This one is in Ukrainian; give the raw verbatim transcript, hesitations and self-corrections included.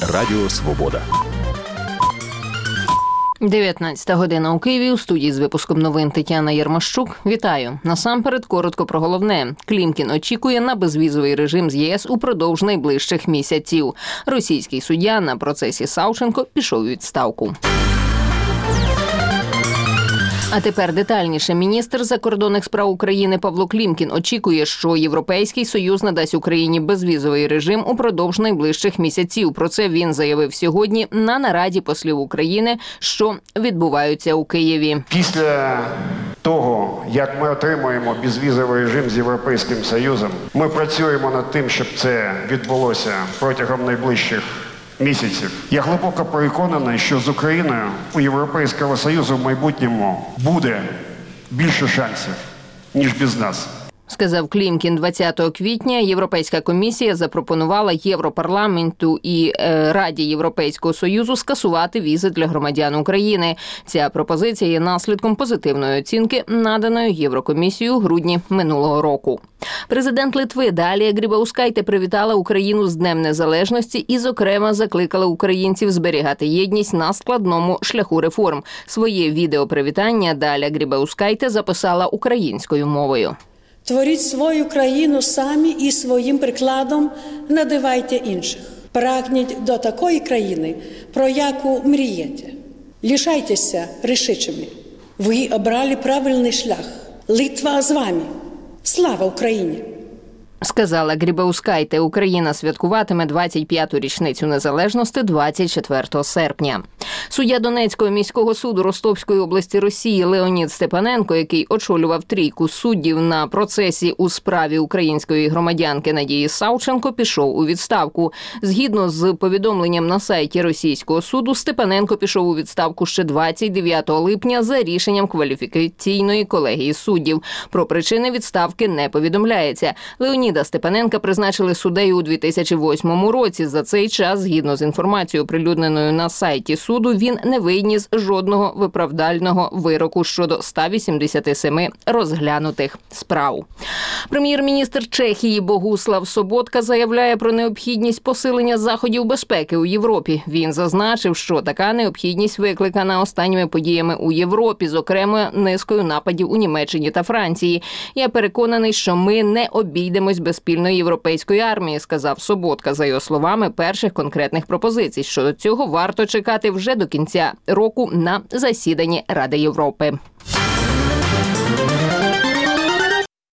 Радіо Свобода. дев'ятнадцята година у Києві. У студії з випуском новин Тетяна Єрмощук. Вітаю. Насамперед, коротко про головне. Клімкін очікує на безвізовий режим з ЄС упродовж найближчих місяців. Російський суддя на процесі Савченко пішов у відставку. А тепер детальніше. Міністр закордонних справ України Павло Клімкін очікує, що Європейський Союз надасть Україні безвізовий режим упродовж найближчих місяців. Про це він заявив сьогодні на нараді послів України, що відбуваються у Києві. Після того, як ми отримуємо безвізовий режим з Європейським Союзом, ми працюємо над тим, щоб це відбулося протягом найближчих місяців. Я глибоко переконаний, що з Україною у Європейського Союзу в майбутньому буде більше шансів, ніж без нас. Сказав Клімкін. двадцятого квітня Європейська комісія запропонувала Європарламенту і е, Раді Європейського Союзу скасувати візи для громадян України. Ця пропозиція є наслідком позитивної оцінки, наданої Єврокомісією у грудні минулого року. Президент Литви Далія Грибаускайте привітала Україну з Днем Незалежності і, зокрема, закликала українців зберігати єдність на складному шляху реформ. Своє відеопривітання Далія Грибаускайте записала українською мовою. Творіть свою країну самі і своїм прикладом надивайте інших. Прагніть до такої країни, про яку мрієте. Лишайтеся рішучими. Ви обрали правильний шлях. Литва з вами. Слава Україні! Сказала Грибаускайте. Україна святкуватиме двадцять п'яту річницю незалежності двадцять четвертого серпня. Суддя Донецького міського суду Ростовської області Росії Леонід Степаненко, який очолював трійку суддів на процесі у справі української громадянки Надії Савченко, пішов у відставку. Згідно з повідомленням на сайті російського суду, Степаненко пішов у відставку ще двадцять дев'ятого липня за рішенням кваліфікаційної колегії суддів. Про причини відставки не повідомляється. Леонід Степаненка призначили суддею у дві тисячі восьмому році. За цей час, згідно з інформацією, оприлюдненою на сайті суду, він не виніс жодного виправдального вироку щодо ста вісімдесяти семи розглянутих справ. Прем'єр-міністр Чехії Богуслав Соботка заявляє про необхідність посилення заходів безпеки у Європі. Він зазначив, що така необхідність викликана останніми подіями у Європі, зокрема низкою нападів у Німеччині та Франції. Я переконаний, що ми не обійдемось без спільної європейської армії, сказав Соботка. За його словами, перших конкретних пропозицій щодо цього варто чекати вже до кінця року на засіданні Ради Європи.